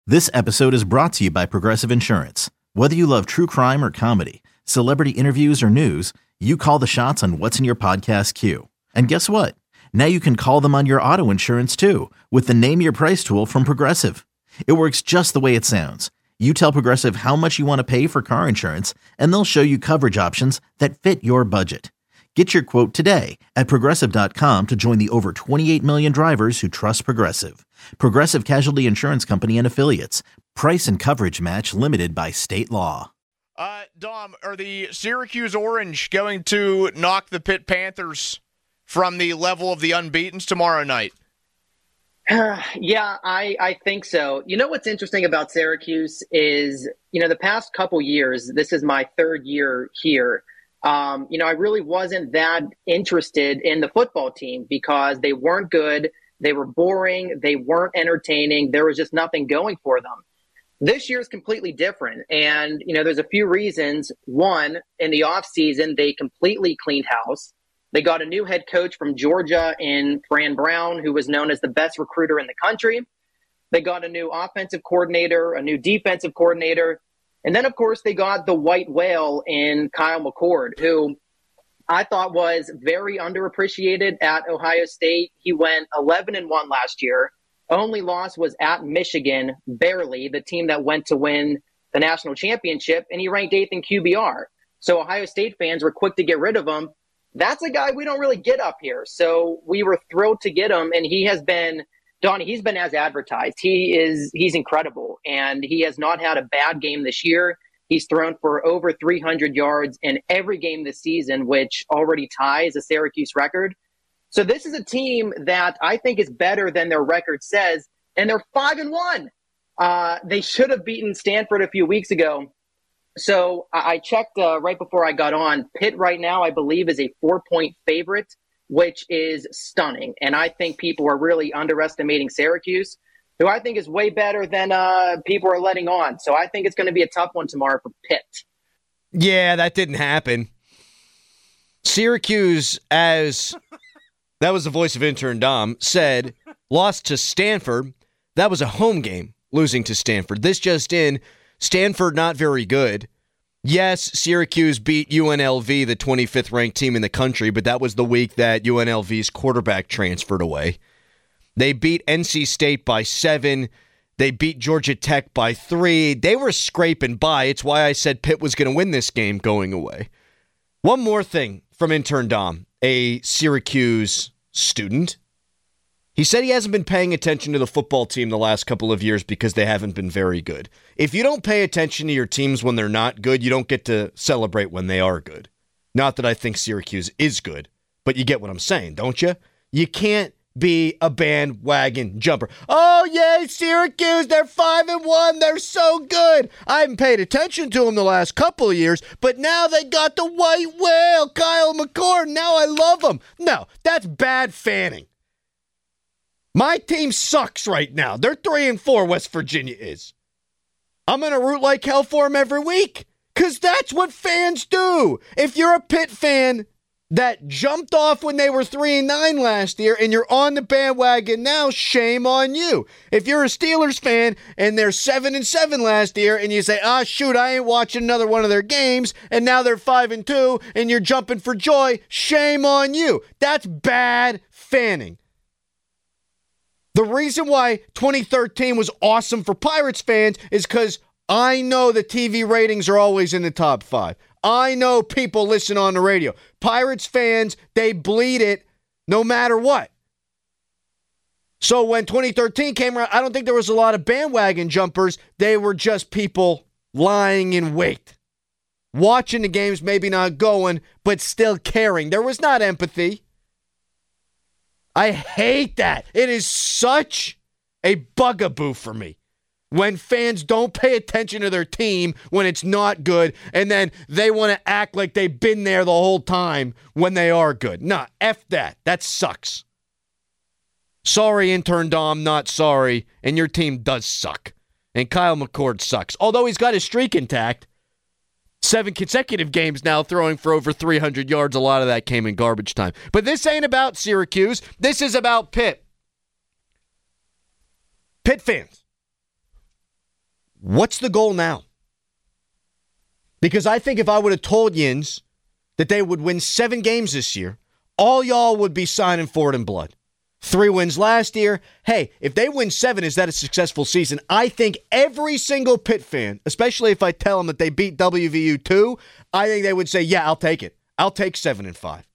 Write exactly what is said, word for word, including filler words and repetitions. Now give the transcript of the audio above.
This episode is brought to you by Progressive Insurance. Whether you love true crime or comedy, celebrity interviews or news, you call the shots on what's in your podcast queue. And guess what? Now you can call them on your auto insurance too with the Name Your Price tool from Progressive. It works just the way it sounds. You tell Progressive how much you want to pay for car insurance, and they'll show you coverage options that fit your budget. Get your quote today at Progressive dot com to join the over twenty-eight million drivers who trust Progressive. Progressive Casualty Insurance Company and Affiliates. Price and coverage match limited by state law. Uh, Dom, are the Syracuse Orange going to knock the Pitt Panthers from the level of the unbeatens tomorrow night? Uh, yeah, I, I think so. You know what's interesting about Syracuse is, you know, the past couple years, this is my third year here. Um, you know, I really wasn't that interested in the football team because they weren't good. They were boring. They weren't entertaining. There was just nothing going for them. This year is completely different. And, you know, there's a few reasons. One, in the offseason, they completely cleaned house. They got a new head coach from Georgia in Fran Brown, who was known as the best recruiter in the country. They got a new offensive coordinator, a new defensive coordinator. And then, of course, they got the white whale in Kyle McCord, who I thought was very underappreciated at Ohio State. He went eleven and one last year. Only loss was at Michigan, barely, the team that went to win the national championship, and he ranked eighth in Q B R. So Ohio State fans were quick to get rid of him. That's a guy we don't really get up here. So we were thrilled to get him, and he has been Donnie, he's been as advertised. He is, he's incredible, and he has not had a bad game this year. He's thrown for over three hundred yards in every game this season, which already ties a Syracuse record. So this is a team that I think is better than their record says, and they're five and one. Uh, they should have beaten Stanford a few weeks ago. So I, I checked uh, right before I got on. Pitt right now, I believe, is a four-point favorite, which is stunning. And I think people are really underestimating Syracuse, who I think is way better than uh, people are letting on. So I think it's going to be a tough one tomorrow for Pitt. Yeah, that didn't happen. Syracuse, as that was the voice of intern Dom, said, lost to Stanford. That was a home game, losing to Stanford. This just in, Stanford not very good. Yes, Syracuse beat U N L V, the twenty-fifth ranked team in the country, but that was the week that U N L V's quarterback transferred away. They beat N C State by seven. They beat Georgia Tech by three. They were scraping by. It's why I said Pitt was going to win this game going away. One more thing from intern Dom, a Syracuse student. He said he hasn't been paying attention to the football team the last couple of years because they haven't been very good. If you don't pay attention to your teams when they're not good, you don't get to celebrate when they are good. Not that I think Syracuse is good, but you get what I'm saying, don't you? You can't be a bandwagon jumper. Oh, yay, Syracuse, they're five and one, they're so good. I haven't paid attention to them the last couple of years, but now they got the white whale, Kyle McCord. Now I love them. No, that's bad fanning. My team sucks right now. They're three and four, West Virginia is. I'm going to root like hell for them every week because that's what fans do. If you're a Pitt fan that jumped off when they were three and nine last year and you're on the bandwagon now, shame on you. If you're a Steelers fan and they're seven and seven last year and you say, ah, shoot, I ain't watching another one of their games, and now they're five and two and you're jumping for joy, shame on you. That's bad fanning. The reason why twenty thirteen was awesome for Pirates fans is because I know the T V ratings are always in the top five. I know people listen on the radio. Pirates fans, they bleed it no matter what. So when twenty thirteen came around, I don't think there was a lot of bandwagon jumpers. They were just people lying in wait. Watching the games, maybe not going, but still caring. There was not empathy. I hate that. It is such a bugaboo for me when fans don't pay attention to their team when it's not good, and then they want to act like they've been there the whole time when they are good. Nah, F that. That sucks. Sorry, intern Dom, not sorry, and your team does suck. And Kyle McCord sucks. Although he's got his streak intact. Seven consecutive games now throwing for over three hundred yards. A lot of that came in garbage time. But this ain't about Syracuse. This is about Pitt. Pitt fans, What's the goal now? Because I think if I would have told Yins that they would win seven games this year, all y'all would be signing for it in blood. Three wins last year. Hey, if they win seven, is that a successful season? I think every single Pitt fan, especially if I tell them that they beat W V U two, I think they would say, yeah, I'll take it. I'll take seven and five.